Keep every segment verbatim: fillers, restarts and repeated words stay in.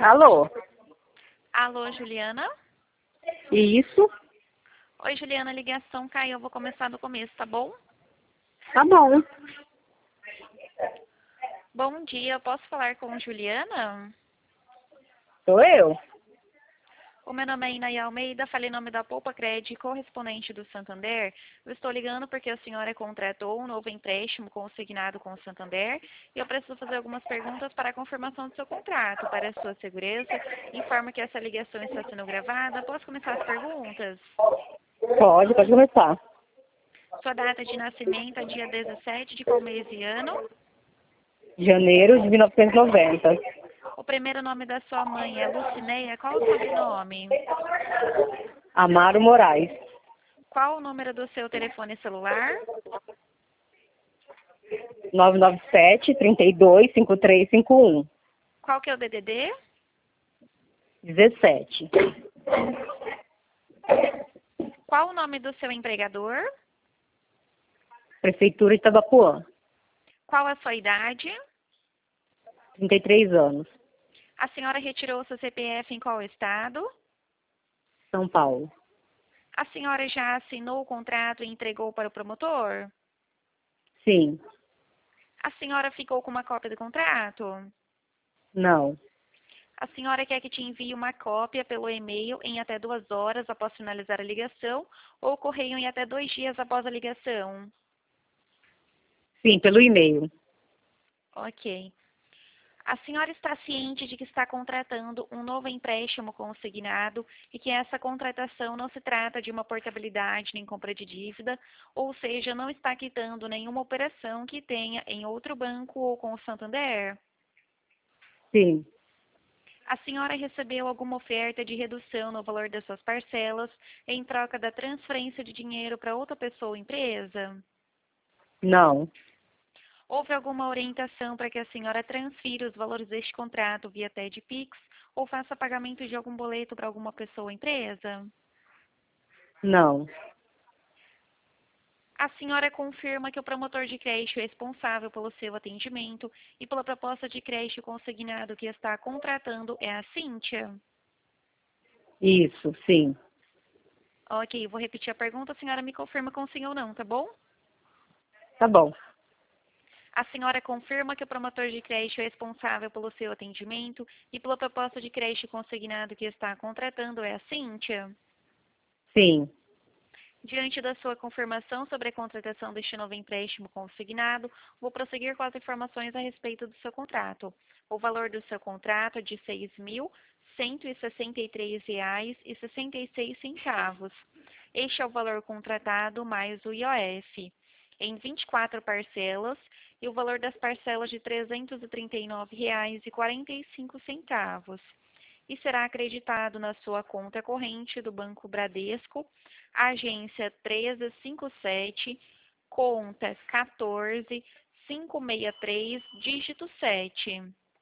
Alô? Alô, Juliana? Isso? Oi, Juliana, a ligação caiu. Eu vou começar do começo, tá bom? Tá bom. Bom dia, eu posso falar com Juliana? Sou eu. O meu nome é Inaia Almeida, falei em nome da Poupa Cred, correspondente do Santander. Eu estou ligando porque a senhora contratou um novo empréstimo consignado com o Santander e eu preciso fazer algumas perguntas para a confirmação do seu contrato. Para a sua segurança, informo que essa ligação está sendo gravada. Posso começar as perguntas? Pode, pode começar. Sua data de nascimento é dia dezessete de qual mês e ano? Janeiro de mil novecentos e noventa. O primeiro nome da sua mãe é Lucineia. Qual o sobrenome? Amaro Moraes. Qual o número do seu telefone celular? nove nove sete, trinta e dois, cinquenta e três cinquenta e um. Qual que é o D D D? dezessete. Qual o nome do seu empregador? Prefeitura de Itabapoã. Qual a sua idade? trinta e três anos. A senhora retirou seu C P F em qual estado? São Paulo. A senhora já assinou o contrato e entregou para o promotor? Sim. A senhora ficou com uma cópia do contrato? Não. A senhora quer que te envie uma cópia pelo e-mail em até duas horas após finalizar a ligação ou correio em até dois dias após a ligação? Sim, pelo e-mail. Ok. A senhora está ciente de que está contratando um novo empréstimo consignado e que essa contratação não se trata de uma portabilidade nem compra de dívida, ou seja, não está quitando nenhuma operação que tenha em outro banco ou com o Santander? Sim. A senhora recebeu alguma oferta de redução no valor das suas parcelas em troca da transferência de dinheiro para outra pessoa ou empresa? Não. Houve alguma orientação para que a senhora transfira os valores deste contrato via T E D Pix ou faça pagamento de algum boleto para alguma pessoa ou empresa? Não. A senhora confirma que o promotor de crédito é responsável pelo seu atendimento e pela proposta de crédito consignado que está contratando é a Cíntia? Isso, sim. Ok, vou repetir a pergunta, a senhora me confirma com sim ou não, tá bom? Tá bom. A senhora confirma que o promotor de crédito é responsável pelo seu atendimento e pela proposta de crédito consignado que está contratando é a Cíntia? Sim. Diante da sua confirmação sobre a contratação deste novo empréstimo consignado, vou prosseguir com as informações a respeito do seu contrato. O valor do seu contrato é de seis mil cento e sessenta e três reais e sessenta e seis centavos. Este é o valor contratado mais o I O F, em vinte e quatro parcelas, e o valor das parcelas de trezentos e trinta e nove reais e quarenta e cinco centavos. E será acreditado na sua conta corrente do Banco Bradesco, agência treze cinquenta e sete, conta quatorze quinhentos e sessenta e três, dígito sete.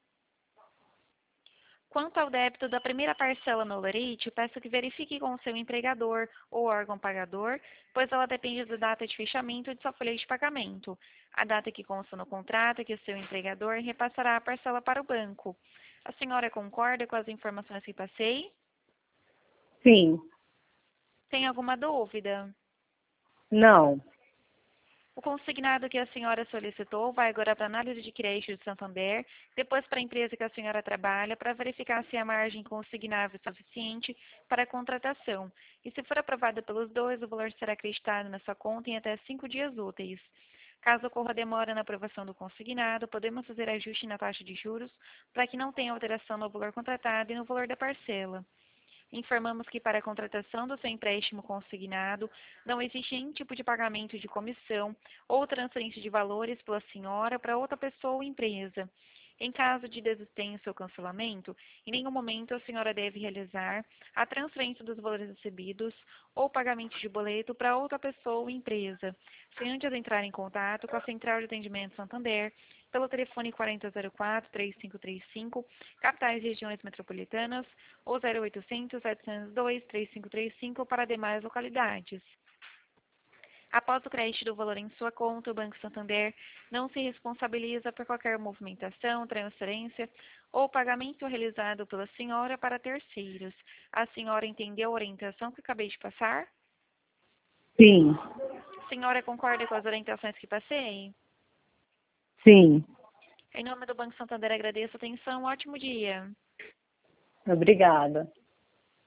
Quanto ao débito da primeira parcela no Lerite, peço que verifique com o seu empregador ou órgão pagador, pois ela depende da data de fechamento de sua folha de pagamento. A data que consta no contrato é que o seu empregador repassará a parcela para o banco. A senhora concorda com as informações que passei? Sim. Tem alguma dúvida? Não. O consignado que a senhora solicitou vai agora para a análise de crédito de Santander, depois para a empresa que a senhora trabalha, para verificar se a margem consignável é suficiente para a contratação. E se for aprovada pelos dois, o valor será acreditado na sua conta em até cinco dias úteis. Caso ocorra demora na aprovação do consignado, podemos fazer ajuste na taxa de juros para que não tenha alteração no valor contratado e no valor da parcela. Informamos que para a contratação do seu empréstimo consignado, não existe nenhum tipo de pagamento de comissão ou transferência de valores pela senhora para outra pessoa ou empresa. Em caso de desistência ou cancelamento, em nenhum momento a senhora deve realizar a transferência dos valores recebidos ou pagamento de boleto para outra pessoa ou empresa, sem antes entrar em contato com a Central de Atendimento Santander, pelo telefone quarenta zero quatro, três cinco três cinco, capitais e regiões metropolitanas, ou zero oitocentos, setecentos e dois, três cinco três cinco para demais localidades. Após o crédito do valor em sua conta, o Banco Santander não se responsabiliza por qualquer movimentação, transferência ou pagamento realizado pela senhora para terceiros. A senhora entendeu a orientação que acabei de passar? Sim, A senhora concorda com as orientações que passei? sim. Em nome do Banco Santander, agradeço a atenção. Um ótimo dia. Obrigada.